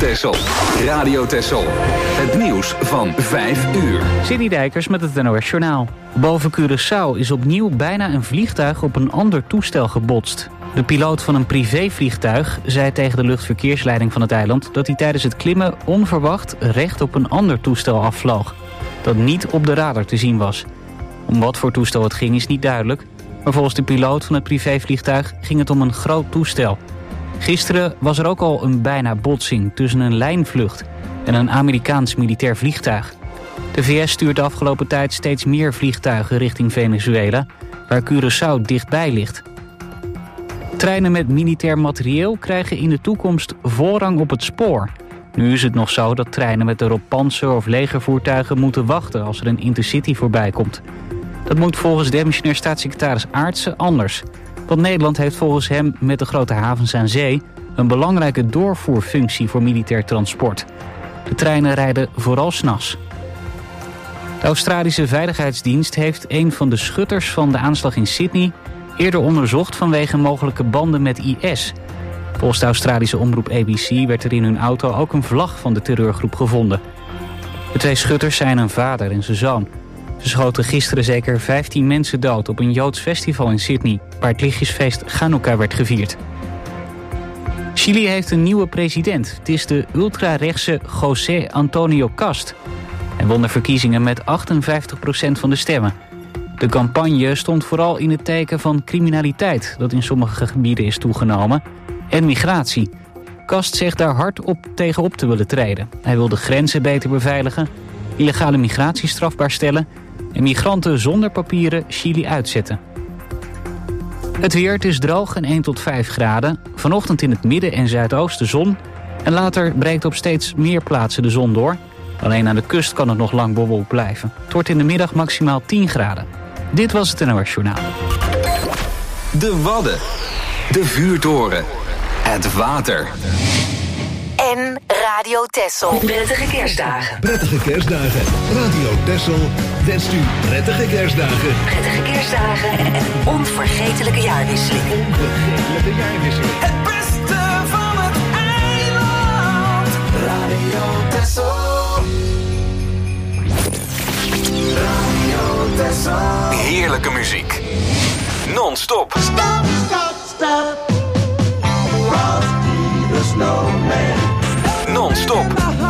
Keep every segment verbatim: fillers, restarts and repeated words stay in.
Texel. Radio Texel. Het nieuws van vijf uur. Sidney Dijkers met het N O S Journaal. Boven Curaçao is opnieuw bijna een vliegtuig op een ander toestel gebotst. De piloot van een privévliegtuig zei tegen de luchtverkeersleiding van het eiland dat hij tijdens het klimmen onverwacht recht op een ander toestel afvloog. Dat niet op de radar te zien was. Om wat voor toestel het ging is niet duidelijk. Maar volgens de piloot van het privévliegtuig ging het om een groot toestel. Gisteren was er ook al een bijna botsing tussen een lijnvlucht en een Amerikaans militair vliegtuig. De V S stuurt de afgelopen tijd steeds meer vliegtuigen richting Venezuela, waar Curaçao dichtbij ligt. Treinen met militair materieel krijgen in de toekomst voorrang op het spoor. Nu is het nog zo dat treinen met erop pantser- of legervoertuigen moeten wachten als er een intercity voorbij komt. Dat moet volgens demissionair staatssecretaris Aartsen anders. Want Nederland heeft volgens hem met de grote havens aan zee een belangrijke doorvoerfunctie voor militair transport. De treinen rijden vooral 's nachts. De Australische Veiligheidsdienst heeft een van de schutters van de aanslag in Sydney eerder onderzocht vanwege mogelijke banden met I S. Volgens de Australische omroep A B C werd er in hun auto ook een vlag van de terreurgroep gevonden. De twee schutters zijn een vader en zijn zoon. Ze schoten gisteren zeker vijftien mensen dood op een Joods festival in Sydney, waar het lichtjesfeest Chanukka werd gevierd. Chili heeft een nieuwe president. Het is de ultrarechtse José Antonio Cast. Hij won de verkiezingen met achtenvijftig procent van de stemmen. De campagne stond vooral in het teken van criminaliteit, dat in sommige gebieden is toegenomen, en migratie. Cast zegt daar hard op tegen op te willen treden. Hij wil de grenzen beter beveiligen, illegale migratie strafbaar stellen en migranten zonder papieren Chili uitzetten. Het weer, het is droog en één tot vijf graden. Vanochtend in het midden en zuidoosten zon. En later breekt op steeds meer plaatsen de zon door. Alleen aan de kust kan het nog lang bewolkt blijven. Het wordt in de middag maximaal tien graden. Dit was het N O S Journaal. De Wadden. De vuurtoren. Het water. En Radio Texel. Prettige kerstdagen. Prettige kerstdagen. Radio Texel wenst u prettige kerstdagen. Prettige kerstdagen en een onvergetelijke jaarwisseling. Onvergetelijke jaarwisseling. Het beste van het eiland. Radio Texel. Radio Texel. Heerlijke muziek. Non-stop. Stop, stop, stop. Frosty the Snowman. Non-stop.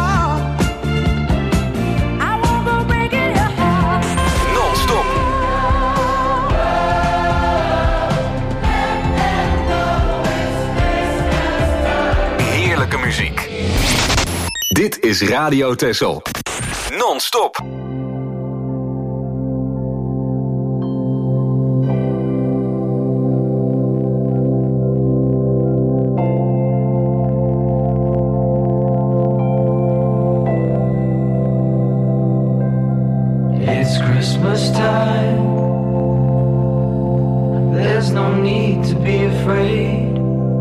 Non-stop. Heerlijke muziek. Dit is Radio Texel. Non-stop. Christmas time. There's no need to be afraid.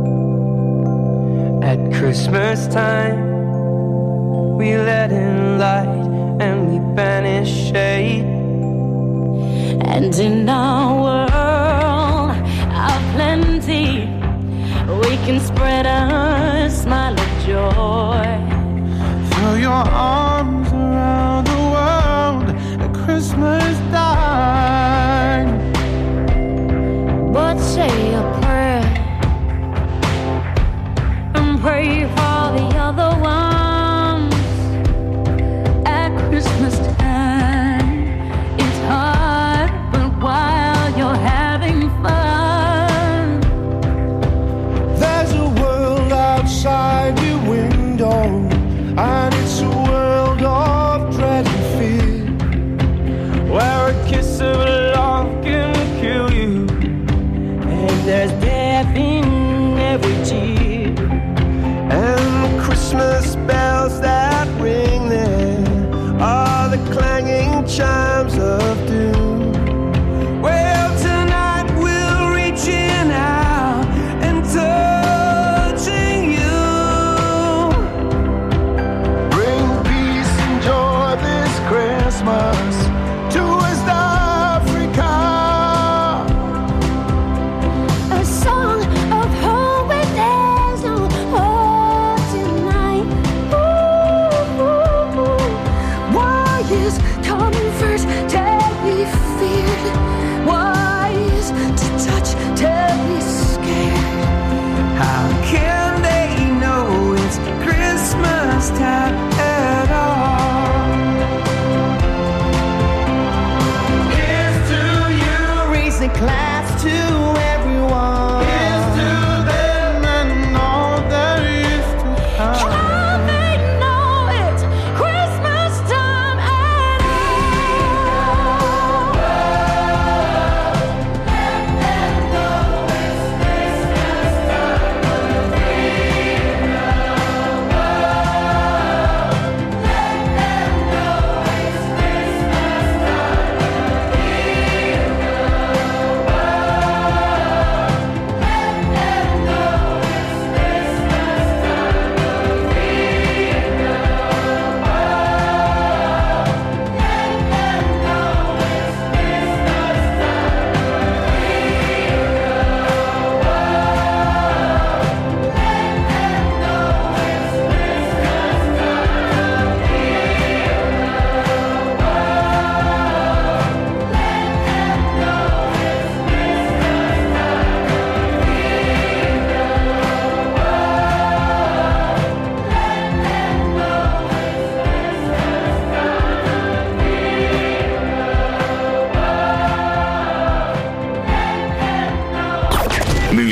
At Christmas time, we let in light and we banish shade. And in our world of plenty, we can spread a smile of joy. Throw your arms around the world at Christmas time. But say a prayer and pray for the other ones. At Christmas time, it's hard, but while you're having fun, there's a world outside your window, and it's a world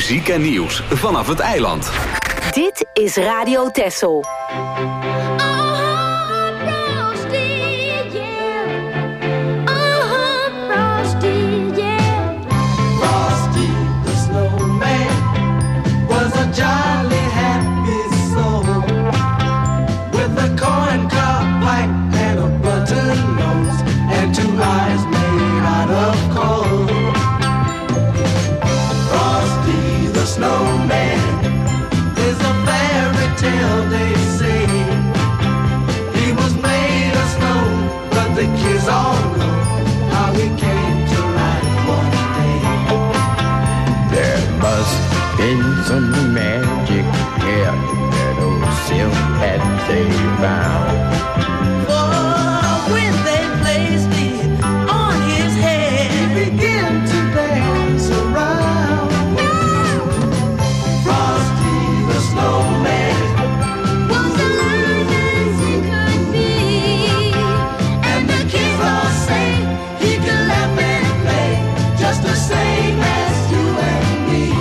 muziek en nieuws vanaf het eiland. Dit is Radio Texel. Jolly happy soul with a corn cob pipe and a button nose and two eyes made out of coal. Frosty the snowman is a fairy tale, they say. He was made of snow, but the kids all know how he came to life one day. There must been some magic here that old silk hat they found. Oh, when they placed it on his head, he began to dance around. Frosty the snowman was alive as he could be, and the kids all say he could laugh and play just the same as you and me.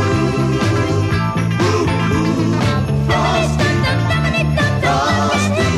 Frosty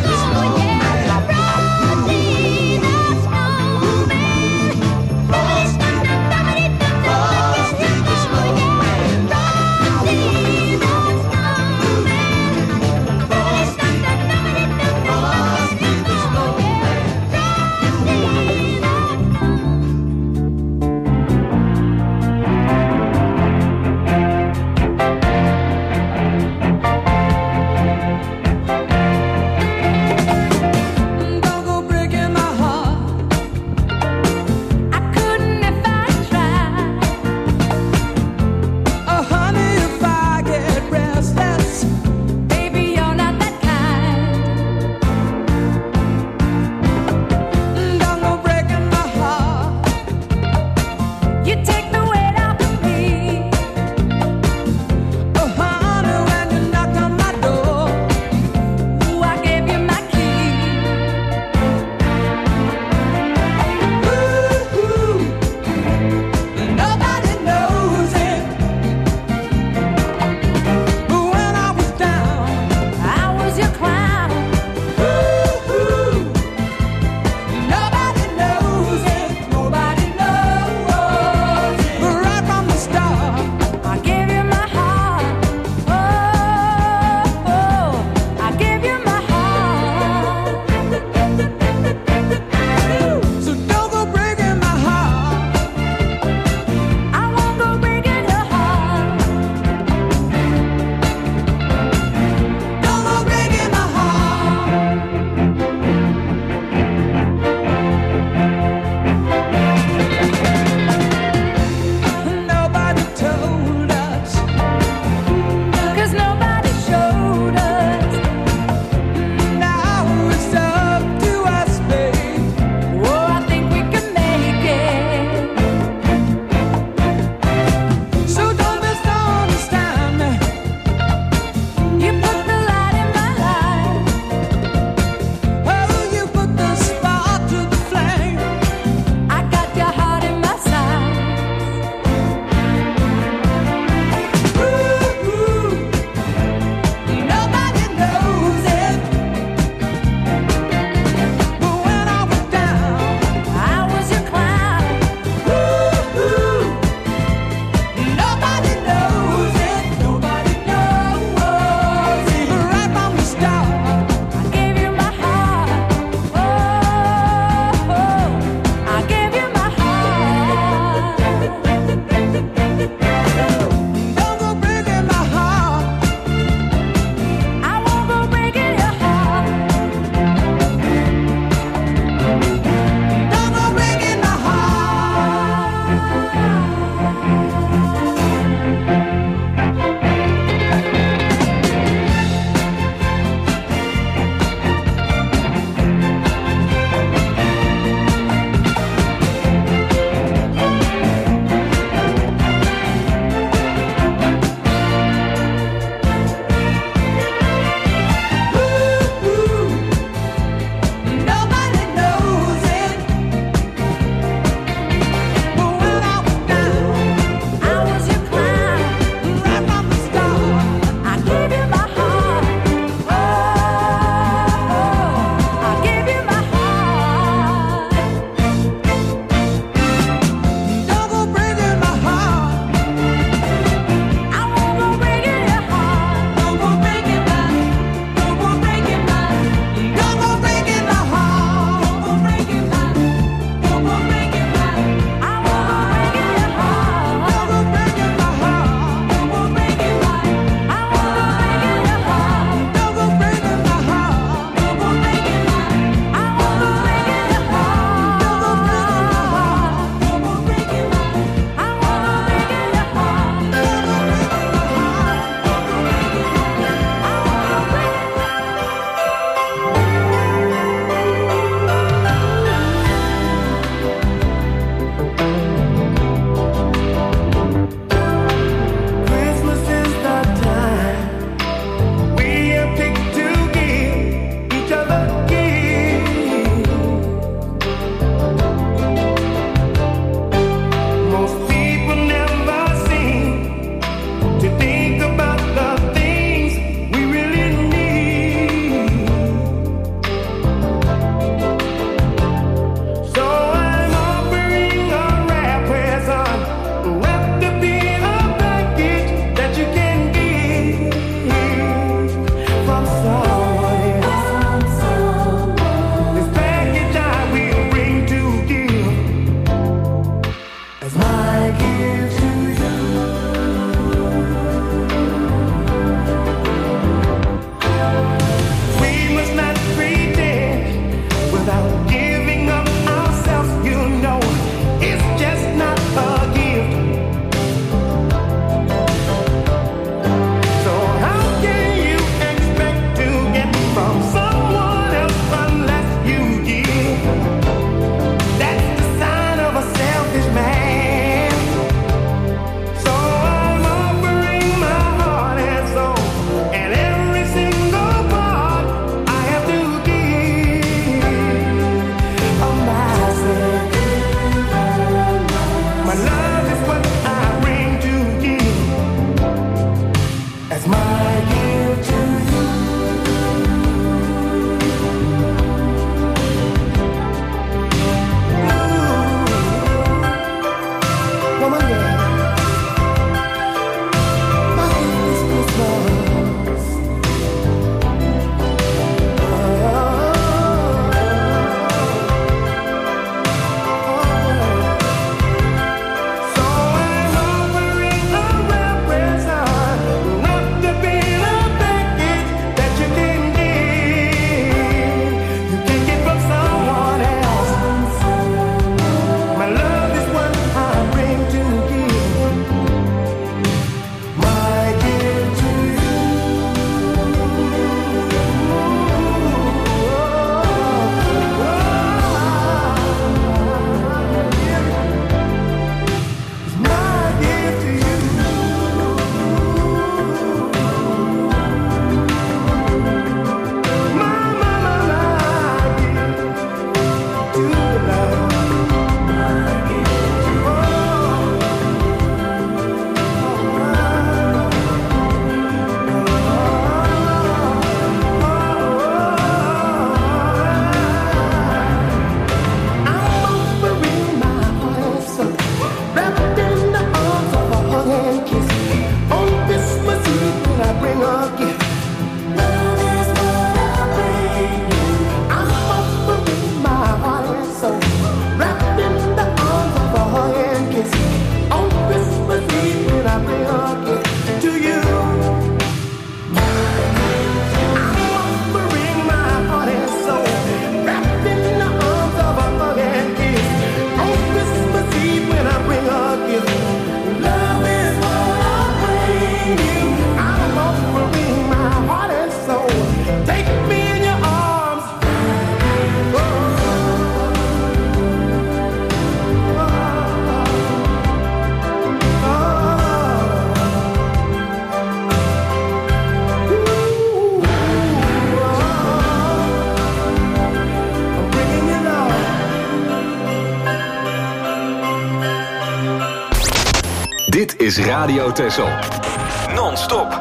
is Radio Texel. Non-stop.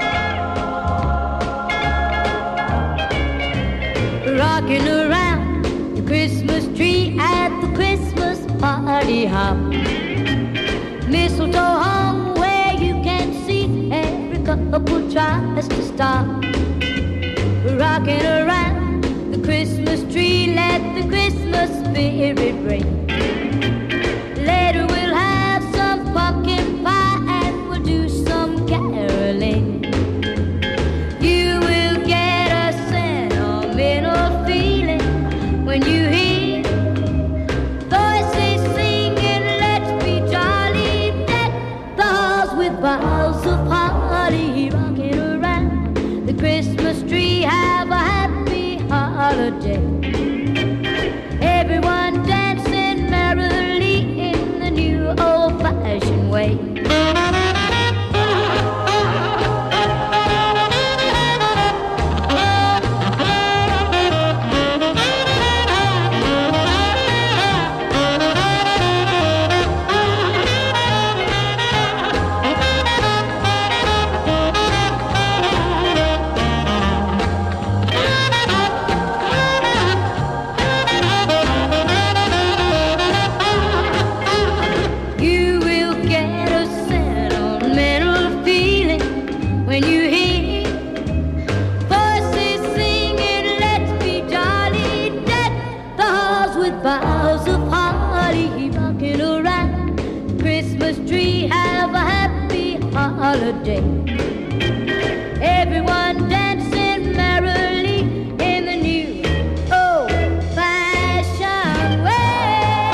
Rocking around the Christmas tree at the Christmas party hop. Mistletoe hung where you can see every couple tries to stop. Rocking around the Christmas tree, let the Christmas spirit ring. Later we'll have some pumpkin pie and we'll do some caroling. You will get a sentimental feeling when you hear voices singing, let's be jolly, deck the halls with boughs of holly. Rocking around the Christmas tree, have a happy holiday. Everyone dancing merrily in the new old-fashioned way. Holiday. Everyone dancing merrily in the new old-fashioned way.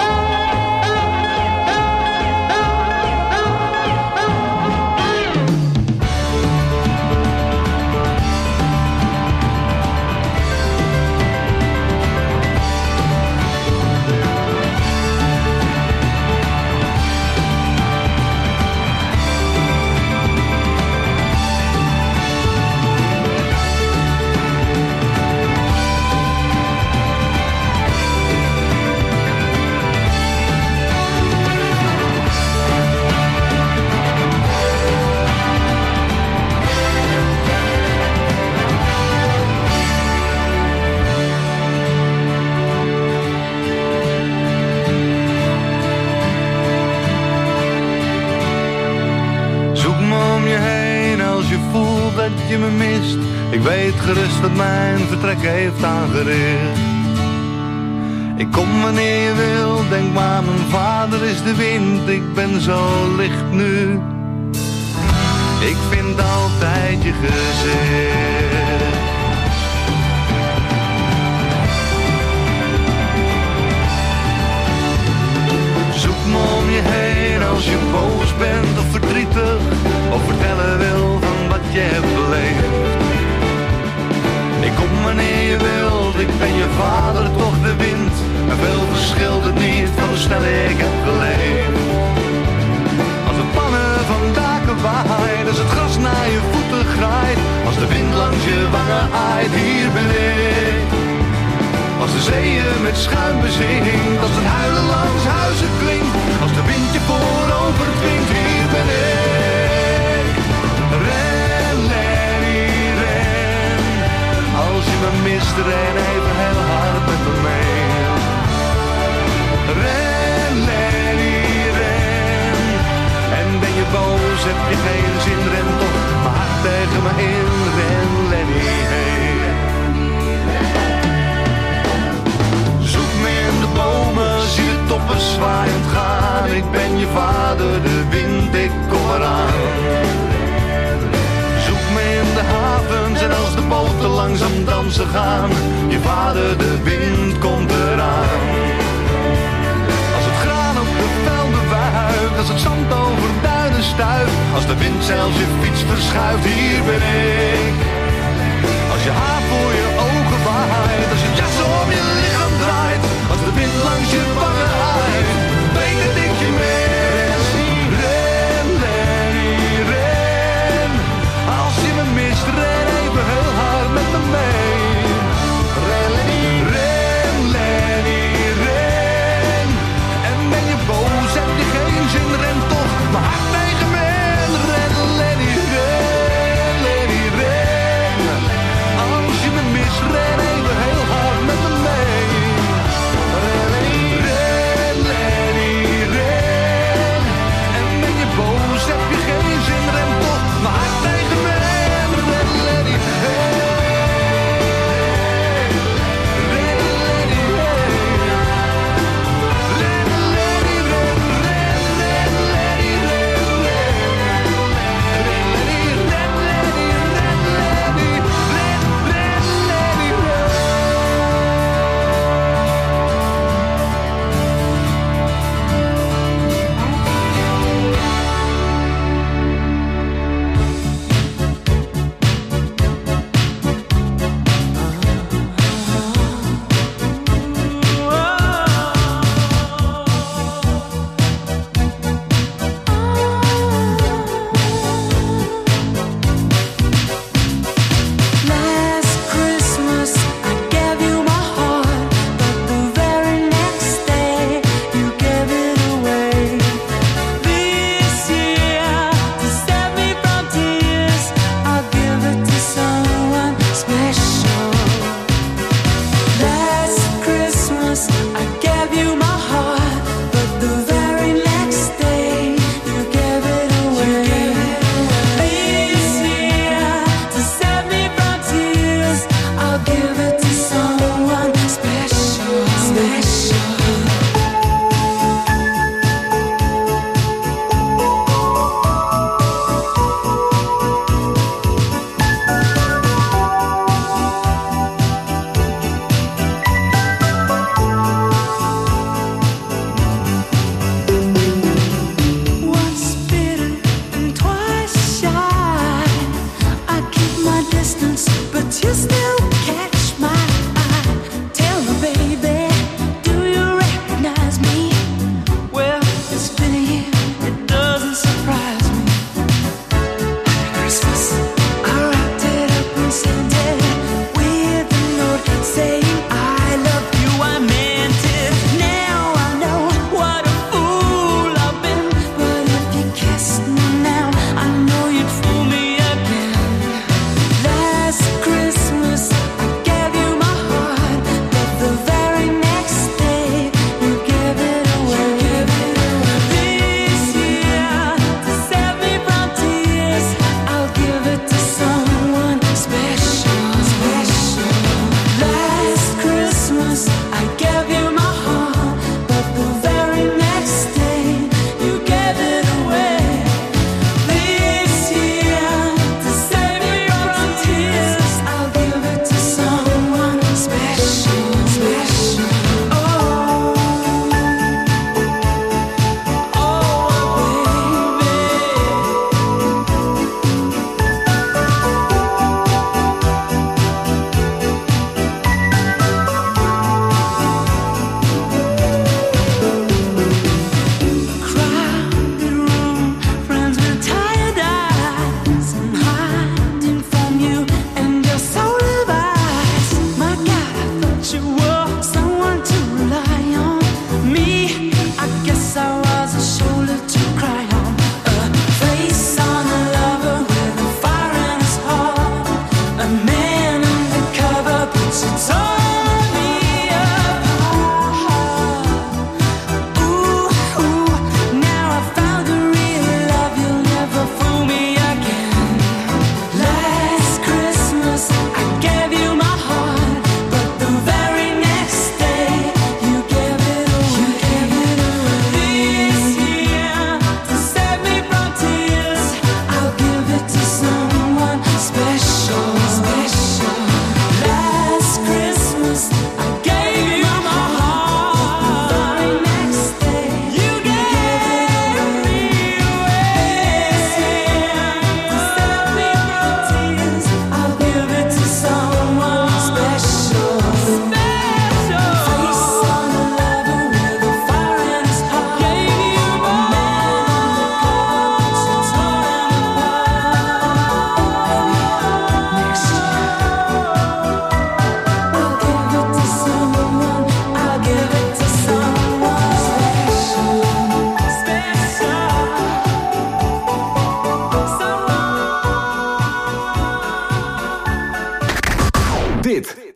Je me mist, ik weet gerust dat mijn vertrek heeft aangericht. Ik kom wanneer je wil, denk maar mijn vader is de wind. Ik ben zo licht nu, ik vind altijd je gezicht. Zoek me om je heen als je boos bent of verdrietig, of vertellen wil van wat je hebt beleefd. Ik kom wanneer je wilt, ik ben je vader, toch de wind. En veel verschilt het niet van hoe snel ik heb geleefd. Als de pannen van daken waaien, als het gras naar je voeten graait, als de wind langs je wangen aait, hier ben ik. Als de zeeën met schuim bezingt, als het huilen langs huizen klinkt, als de wind je voorover dwingt, hier ben ik. Ren, Lenny, ren. Als je me mist, ren even heel hard met me mee. Ren, Lenny, ren. En ben je boos, heb je geen zin, ren toch maar hard tegen me in. Ren, Lenny, hey. Zoek me in de bomen, zie de toppen zwaaiend gaan. Ik ben je vader, de wind, ik kom eraan. Zoek me in de havens en als de boten langzaam dansen gaan. Je vader, de wind, komt eraan. Als het graan op de velden wuift, als het zand over duinen stuift, als de wind zelfs je fiets verschuift, hier ben ik. Als je haar voor je ogen waait, als je jas om je lichaam draait, als de wind langs je wangen aait, breng het ik je mee. Ren, Lenny, ren. Als je me mist, ren even heel hard met me mee. Ren, Lenny, ren, Lenny, ren. En ben je boos, heb je geen zin, ren toch maar hard tegen me in.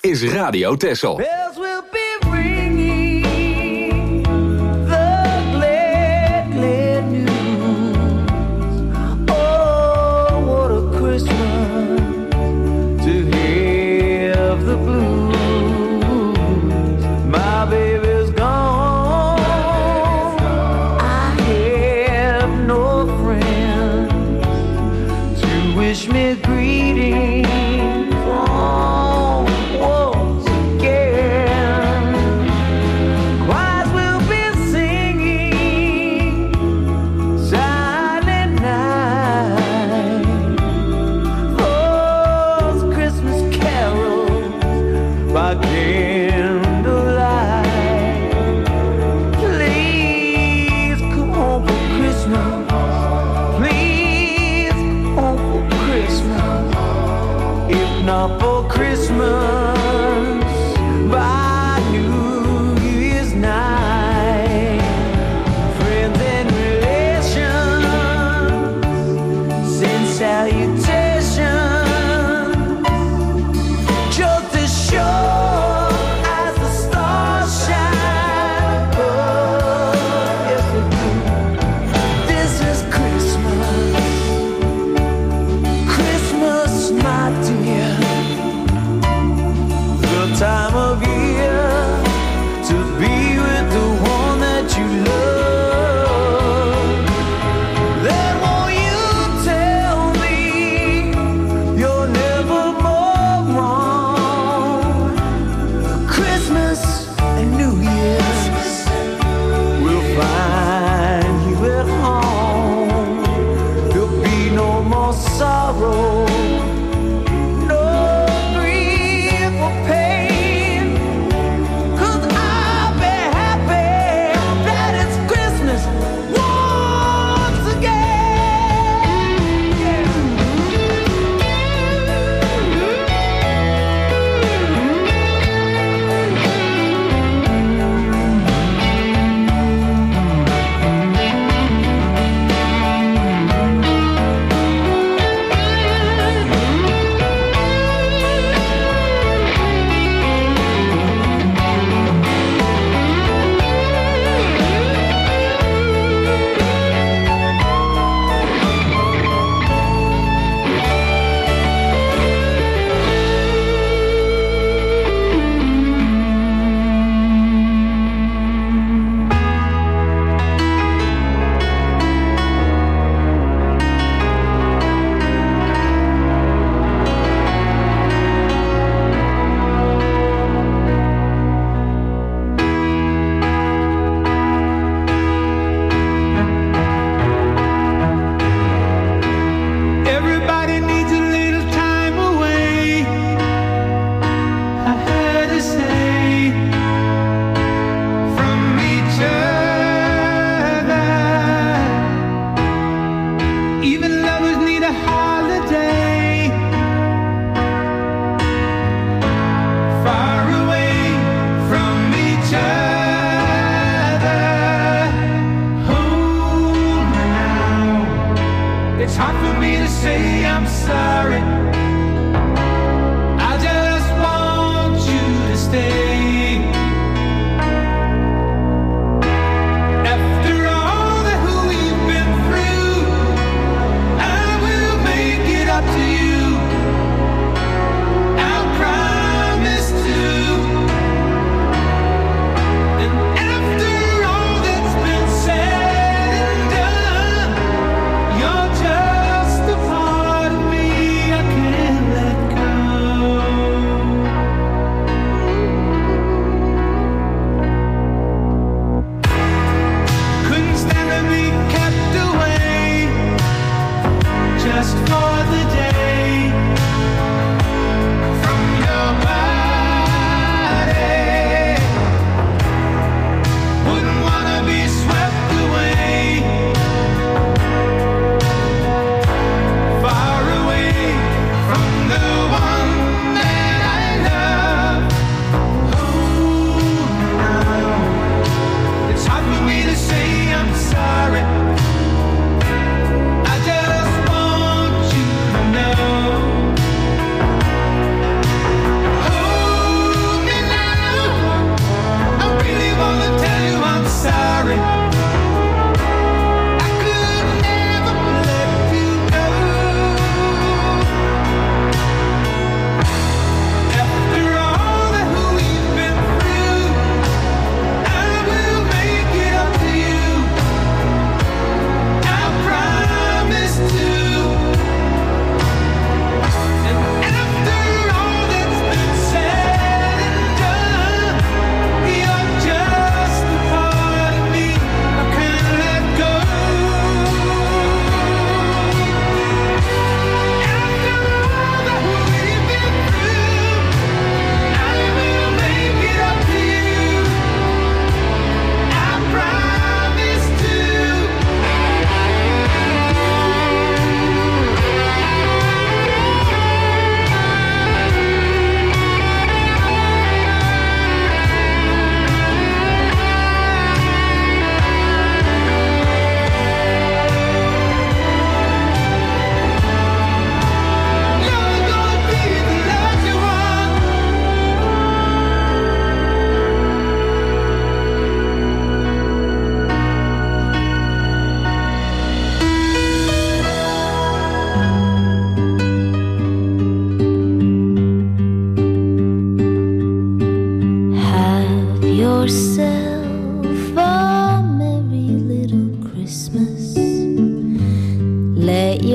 is Radio Texel. Bells will be ringing the glad, glad news. Oh, what a Christmas to have the blues. My baby's gone. I have no friends to wish me greetings. Not for Christmas, by New Year's night. Friends and relations send salutations, just as sure as the stars shine above. Yes, they do. This is Christmas, Christmas, my dear. Time of year to be with the one that you love. Then won't you tell me you're never more wrong? Christmas and New Year's will find you at home. There'll be no more sorrow.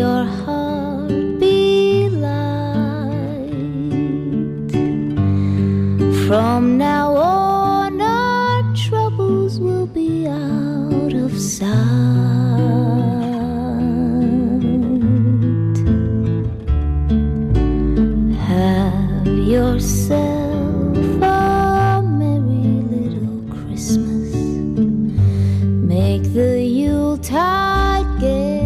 your heart be light. From now on our troubles will be out of sight. Have yourself a merry little Christmas. Make the Yuletide gay.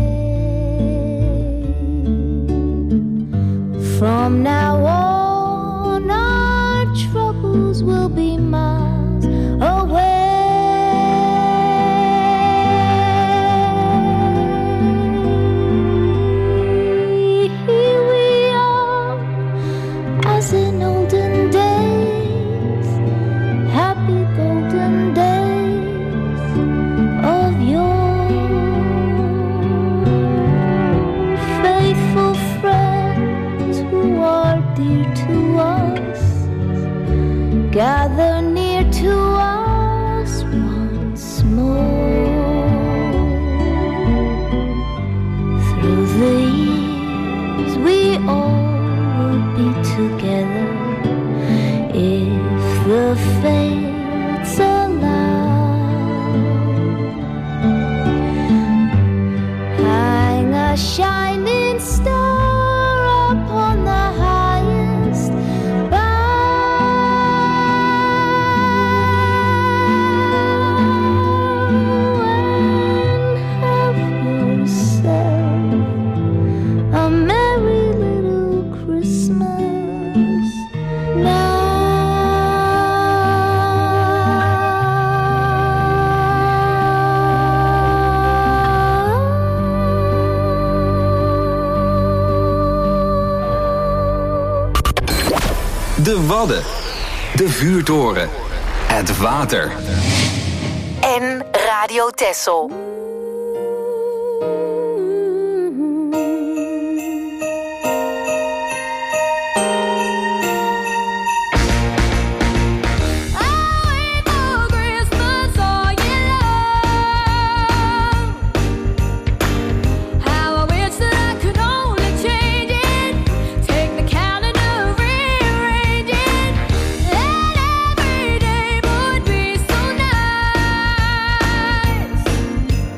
From now on our troubles will be miles away. Here we are as in olden days, happy golden days of yore. Faithful friends who are dear to us, gather near to us once more. Through the years we all will be together if the fates allow. Hang a shining star upon the highest bough, and have yourself a merry little Christmas now. De Wadden. De vuurtoren. Het water. En Radio Texel. Every day would be so nice.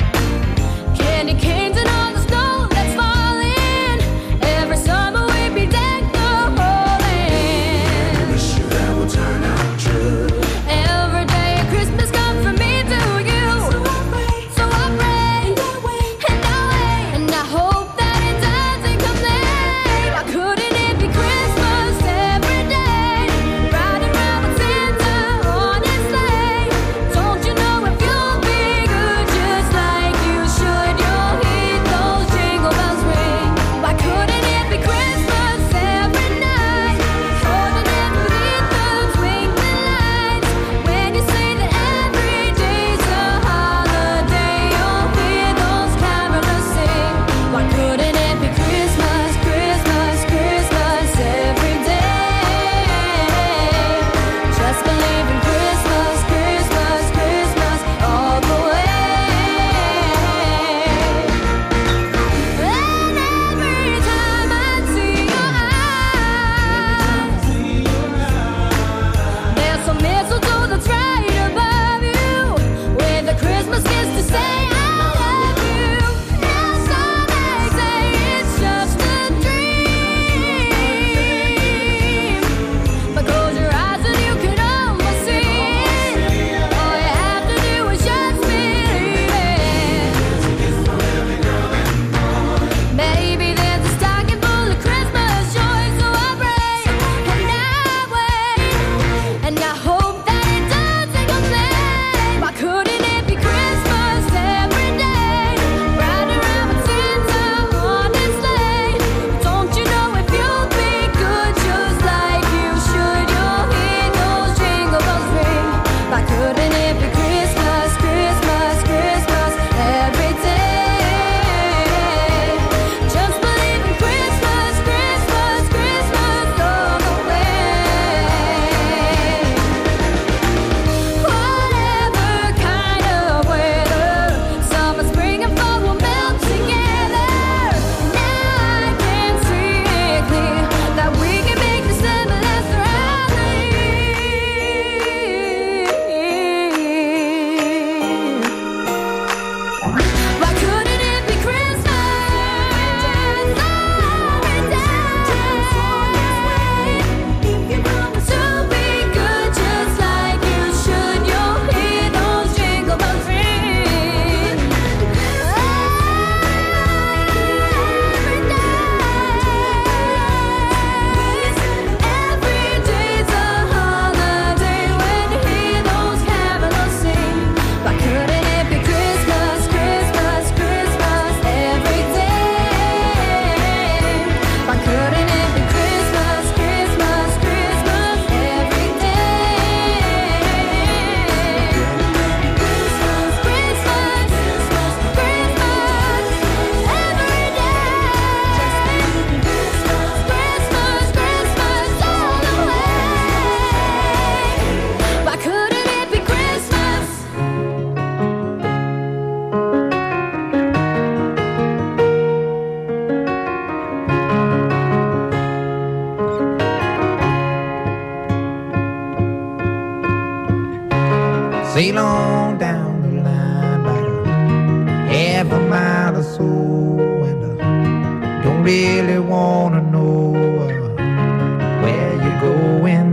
Sail on down the line about a half a mile or so, and I don't really wanna know uh, where you're going.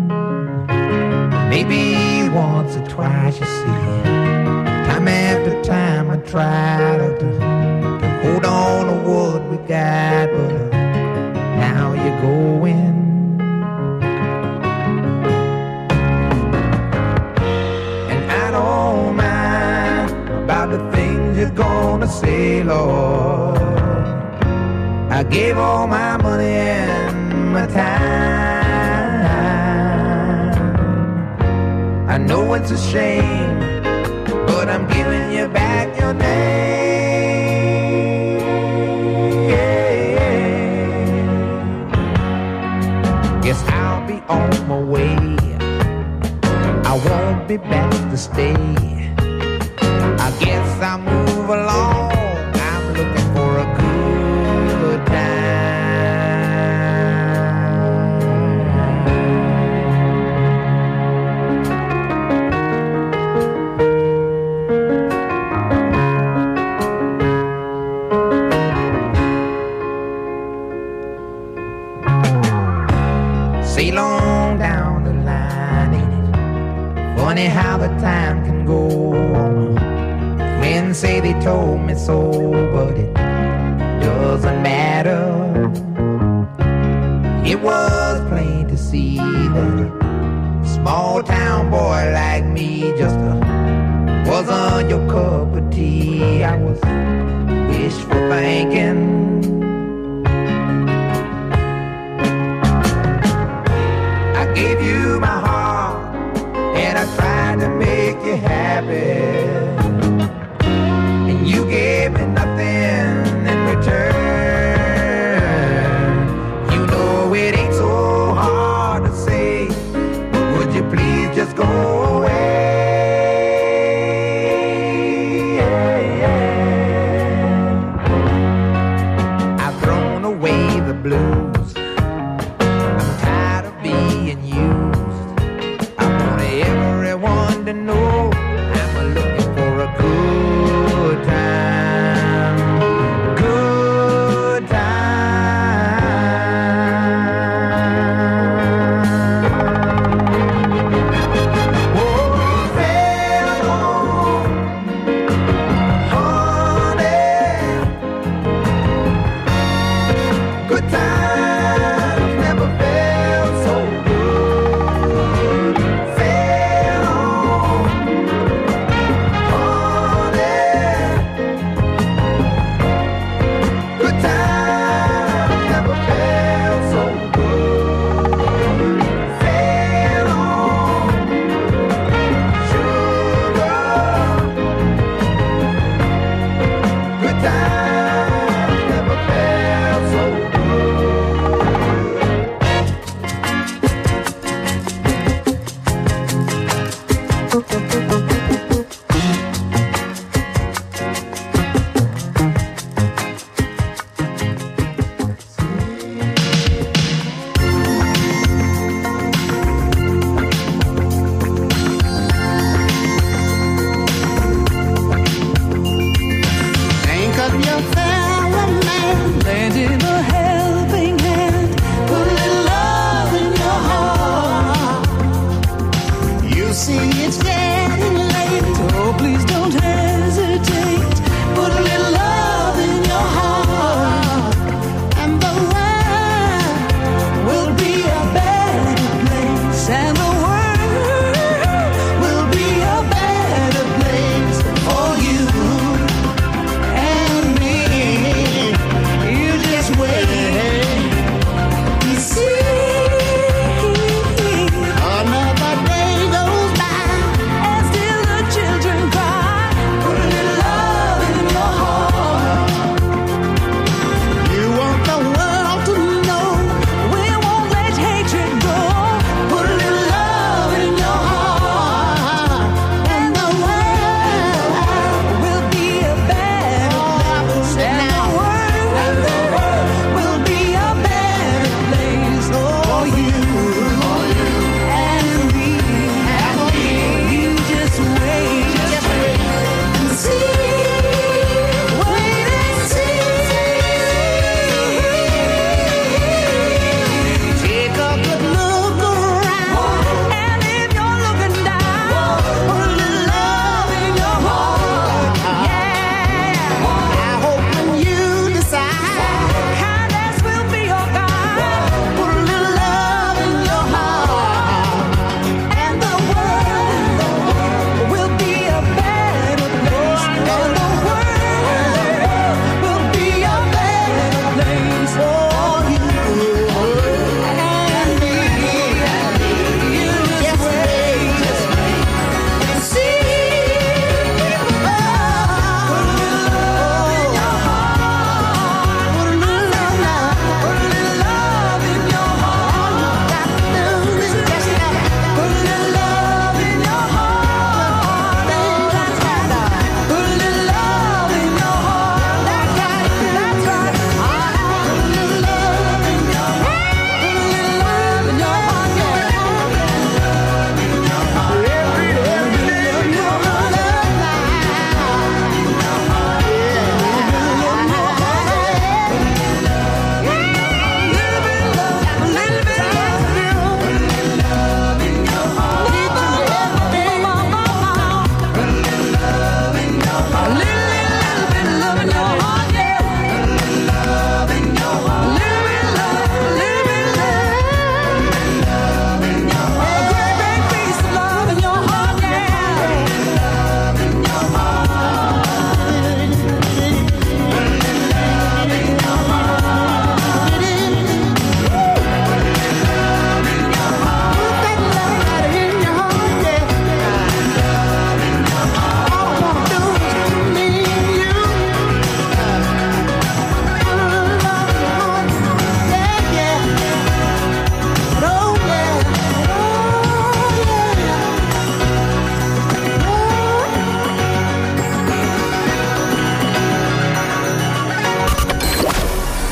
Maybe once or twice, you see, time after time I try to, to, to hold on to what we got, but uh, now you're going. About the things you're gonna say, Lord. I gave all my money and my time. I know it's a shame, but I'm giving you back your name. Guess I'll be on my way. I won't be back to stay. I guess I'll move along. I'm looking for a good Sail on down the line, ain't it funny how the time can go on? Men say they told me so, but it doesn't matter. It was plain to see that a small town boy like me just uh, wasn't your cup of tea. I was wishful thinking. I gave you my heart and I tried to make you happy. You gave me nothing in return. You know it ain't so hard to say, but would you please just go away? I've thrown away the blues. I'm tired of being used. I want everyone to know I'm looking for a good time, good time. Oh, sail on, honey. Good times never felt so good. Sail on, good times never felt so good. Sail on, sugar. Good times never felt so good.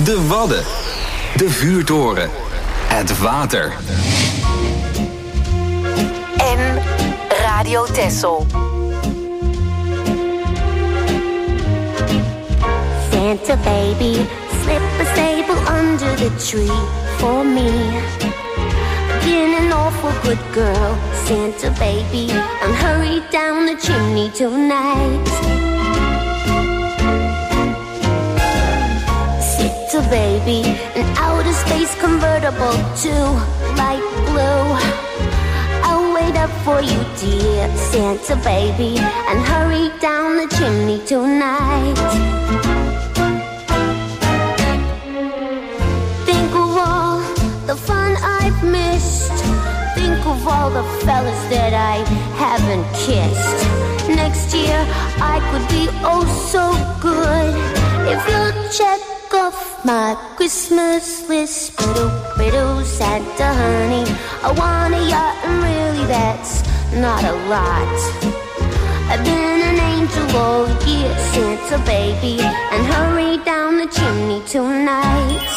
De Wadden. De vuurtoren. Het water. En Radio Texel. Santa baby, slip a sable under the tree for me. Been an awful good girl, Santa baby, and hurry down the chimney tonight. Santa baby, an outer space convertible to light blue. I'll wait up for you, dear Santa baby, and hurry down the chimney tonight. Think of all the fun I've missed. Think of all the fellas that I haven't kissed. Next year I could be oh so good if you'll check off my Christmas list. Biddle, biddle, Santa honey, I want a yacht, and really that's not a lot. I've been an angel all year, Santa baby, and hurry down the chimney tonight.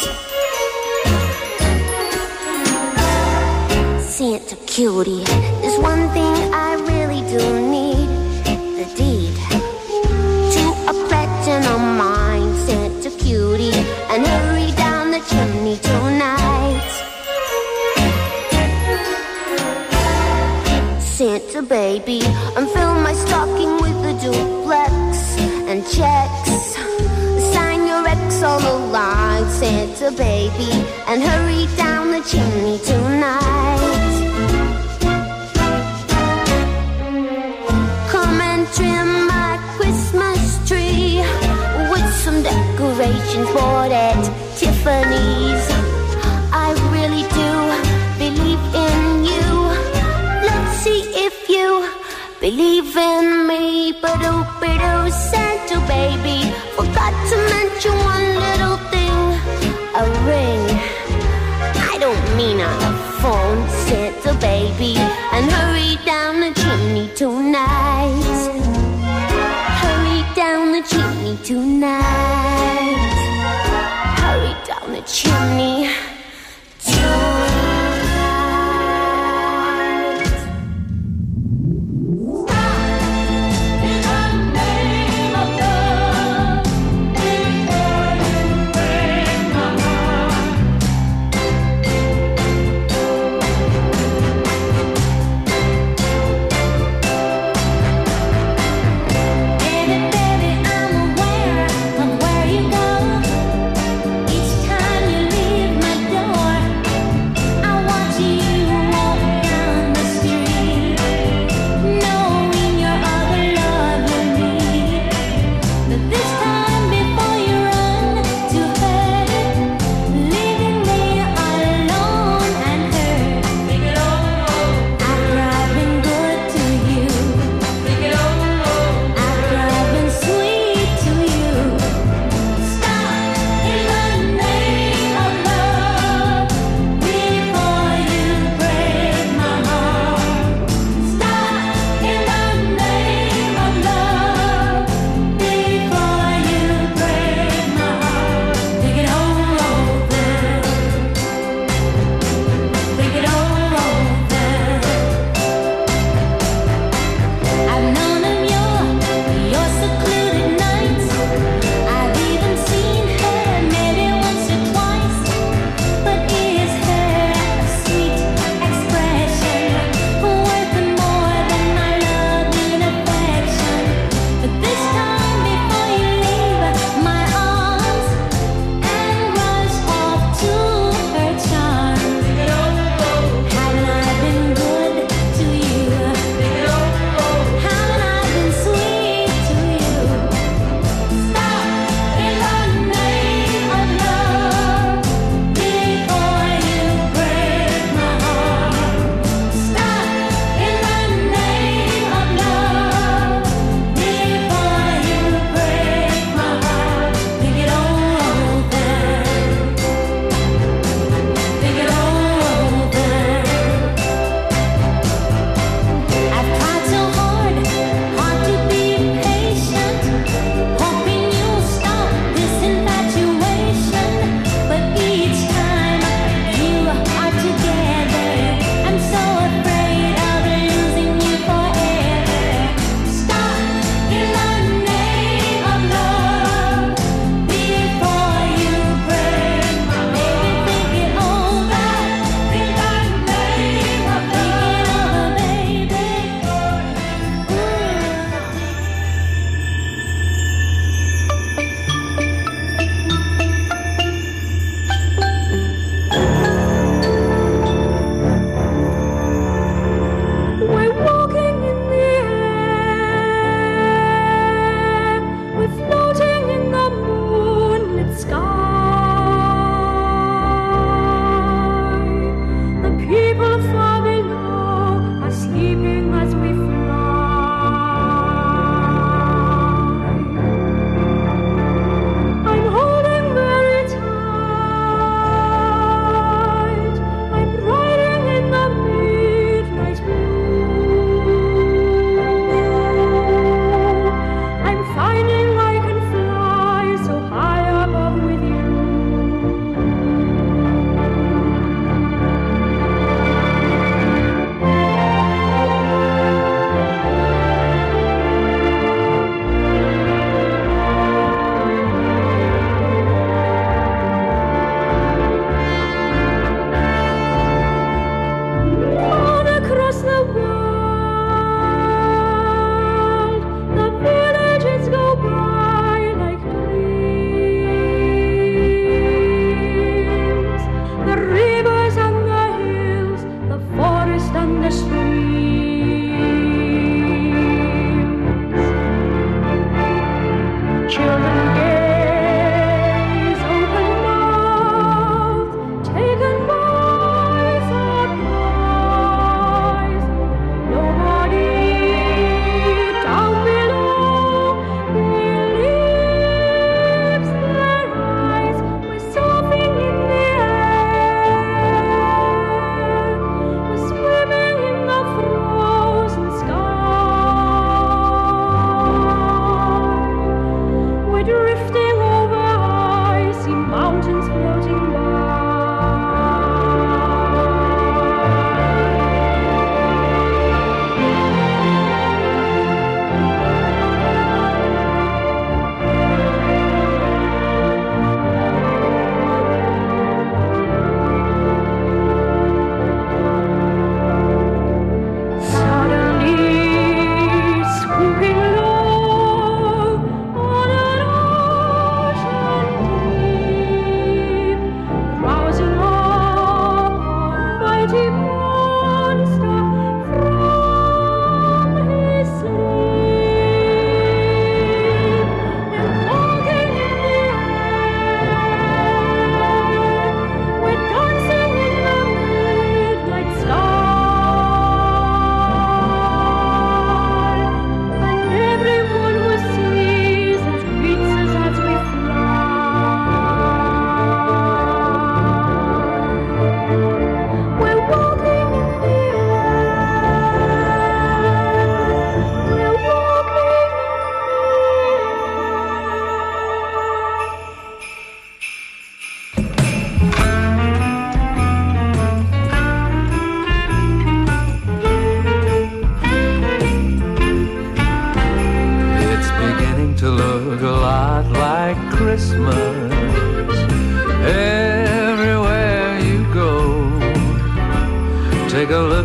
Santa cutie, there's one thing I really do need, the deed to a platinum mine, Santa cutie, and hurry down the chimney tonight. Santa baby, and fill my stocking with a duplex and checks. Sign your ex on the line, Santa baby, and hurry down the chimney tonight. Come and trim my Christmas tree with some decorations bought at Tiffany's. I really do believe in you. Let's see if you believe in me. Ba-do, ba-do, Santa baby, forgot to mention one little thing, a ring. I don't mean on the phone, Santa baby, and hurry down the chimney tonight. Hurry down the chimney tonight. Hurry down the chimney tonight. Time you leave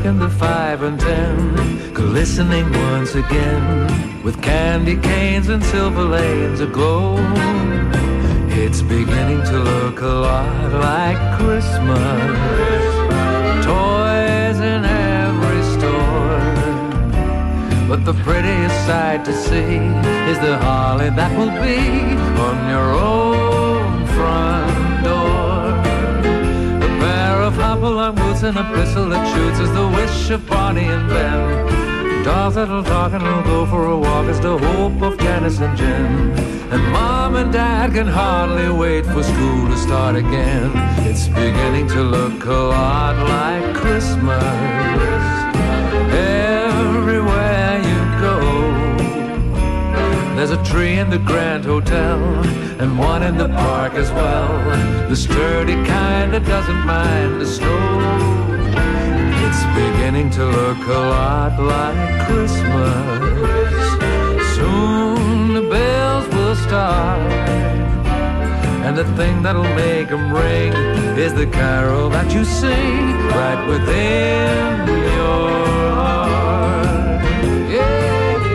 and the five and ten, glistening once again, with candy canes and silver lanes aglow. It's beginning to look a lot like Christmas. Toys in every store, but the prettiest sight to see is the holly that will be on your own front door. A pair of hop-along boots and a pistol that shoots is the wish of Bonnie and Ben. Dolls that'll talk and will go for a walk is the hope of Janice and Jen. And Mom and Dad can hardly wait for school to start again. It's beginning to look a lot like Christmas everywhere you go. There's a tree in the Grand Hotel and one in the park as well, the sturdy kind that doesn't mind the snow. It's beginning to look a lot like Christmas. Soon the bells will start, and the thing that'll make them ring is the carol that you sing right within your heart. Yeah.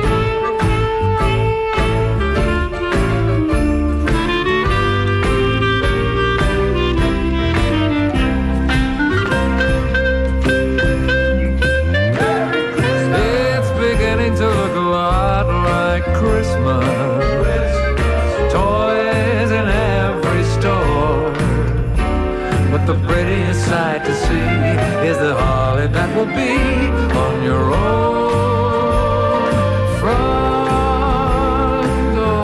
To look a lot like Christmas, toys in every store, but the prettiest sight to see is the holly that will be on your own front door.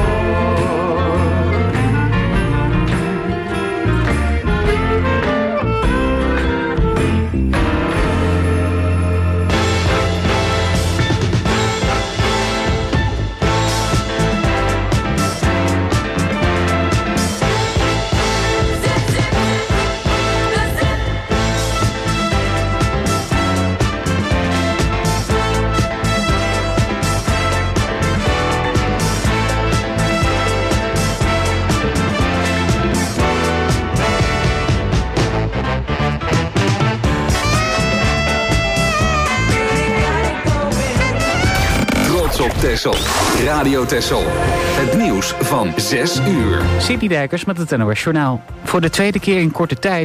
Op Texel. Radio Texel. Het nieuws van zes uur. Sydney Dijkers met het N O S Journaal. Voor de tweede keer in korte tijd